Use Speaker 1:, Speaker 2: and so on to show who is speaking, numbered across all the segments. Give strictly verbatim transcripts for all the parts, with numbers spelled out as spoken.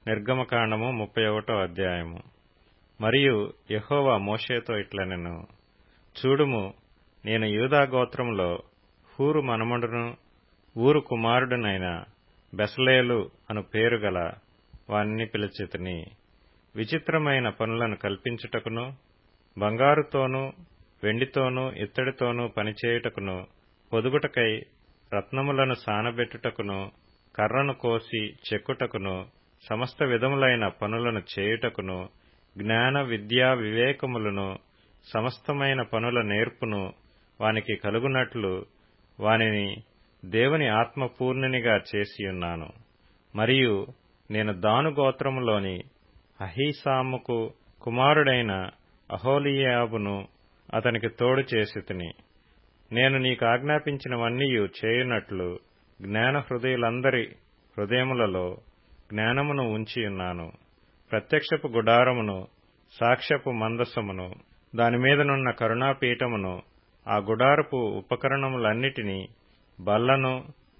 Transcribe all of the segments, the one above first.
Speaker 1: నిర్గమకాండము ముప్పై ఒకటో అధ్యాయము. మరియు యెహోవా మోషేతో ఇట్లనెను, చూడుము, నేను యూదా గోత్రములో హూరు మనుమడును ఊరు కుమారుడునైన బెసలేలు అను పేరు గల వానిని పిలిచితిని. విచిత్రమైన పనులను కల్పించుటకును, బంగారుతోనూ వెండితోనూ ఇత్తడితోనూ పనిచేయుటకును, పొదుగుటకై రత్నములను సానబెట్టుటకును, కర్రను కోసి చెక్కుటకును, సమస్త విధములైన పనులను చేయుటకును, జ్ఞాన విద్యా వివేకములను సమస్తమైన పనుల నేర్పును వానికి కలుగునట్లు వానిని దేవుని ఆత్మపూర్ణునిగా చేసియున్నాను. మరియు నేను దాను గోత్రములోని అహీసాముకు కుమారుడైన అహోలీయాబును అతనికి తోడు చేసితిని. నేను నీకు ఆజ్ఞాపించినవన్నీయు చేయునట్లు జ్ఞాన హృదయులందరి హృదయములలో జ్ఞానమును ఉంచియున్నాను. ప్రత్యక్షపు గుడారమును, సాక్ష్యపు మందసమును, దానిమీదనున్న కరుణాపీఠమును, ఆ గుడారపు ఉపకరణములన్నిటినీ, బల్లను,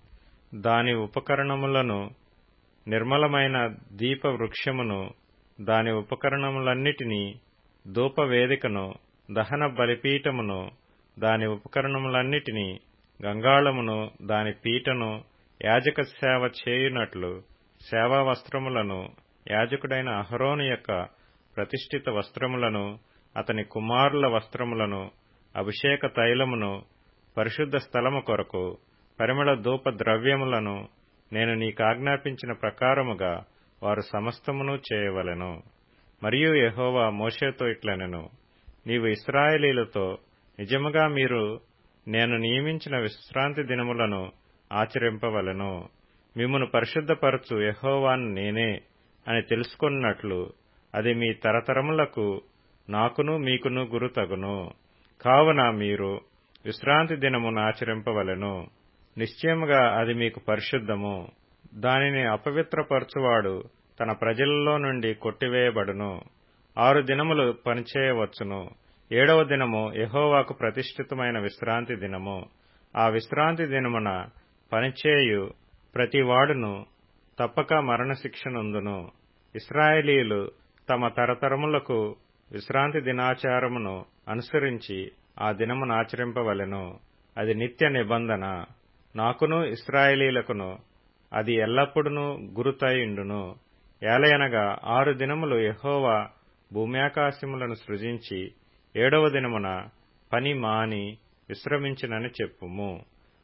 Speaker 1: దాని ఉపకరణములను, నిర్మలమైన దీప వృక్షమును, దాని ఉపకరణములన్నిటినీ, ధూపవేదికను, దహన బలిపీఠమును, దాని ఉపకరణములన్నిటినీ, గంగాళమును, దాని పీటను, యాజక సేవ చేయునట్లు సేవా వస్త్రములను, యాజకుడైన అహరోను యొక్క ప్రతిష్ఠిత వస్త్రములను, అతని కుమారుల వస్త్రములను, అభిషేక తైలమును, పరిశుద్ధ స్థలము కొరకు పరిమళ ధూప ద్రవ్యములను నేను నీకాజ్ఞాపించిన ప్రకారముగా వారు సమస్తమును చేయవలెను. మరియు యెహోవా మోషేతో ఇట్లనెను, నీవు ఇశ్రాయేలీయులతో నిజముగా మీరు నేను నియమించిన విశ్రాంతి దినములను ఆచరింపవలెను. మిమ్మును పరిశుద్ధపరచు యెహోవాను నేనే అని తెలుసుకొనున్నట్లు అది మీ తరతరములకు నాకును మీకును గురుతగును. కావున మీరు విశ్రాంతి దినమును ఆచరింపవలెను. నిశ్చయముగా అది మీకు పరిశుద్ధము. దానిని అపవిత్రపరచువాడు తన ప్రజలలో నుండి కొట్టివేయబడును. ఆరు దినములు పనిచేయవచ్చును. ఏడవ దినము యెహోవాకు ప్రతిష్ఠితమైన విశ్రాంతి దినము. ఆ విశ్రాంతి దినమున పనిచేయు ప్రతివాడును తప్పక మరణశిక్ష నొందును. ఇశ్రాయేలీయులు తమ తరతరములకు విశ్రాంతి దినాచారమును అనుసరించి ఆ దినమును ఆచరింపవలెను. అది నిత్య నిబంధన. నాకును ఇశ్రాయేలీయులకును అది ఎల్లప్పుడూ గురుతయుండును. ఏలయనగా ఆరు దినములు యెహోవా భూమ్యాకాశములను సృజించి ఏడవ దినమున పని మాని విశ్రమించినని చెప్పుము.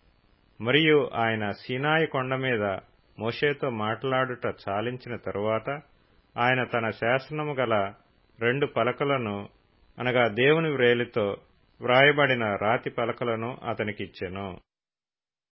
Speaker 1: మరియు ఆయన సీనాయి కొండ మీద మోషేతో మాట్లాడుట చాలించిన తరువాత ఆయన తన శాసనము గల రెండు పలకలను, అనగా దేవుని వ్రేలితో వ్రాయబడిన రాతి పలకలను అతనికిచ్చెను.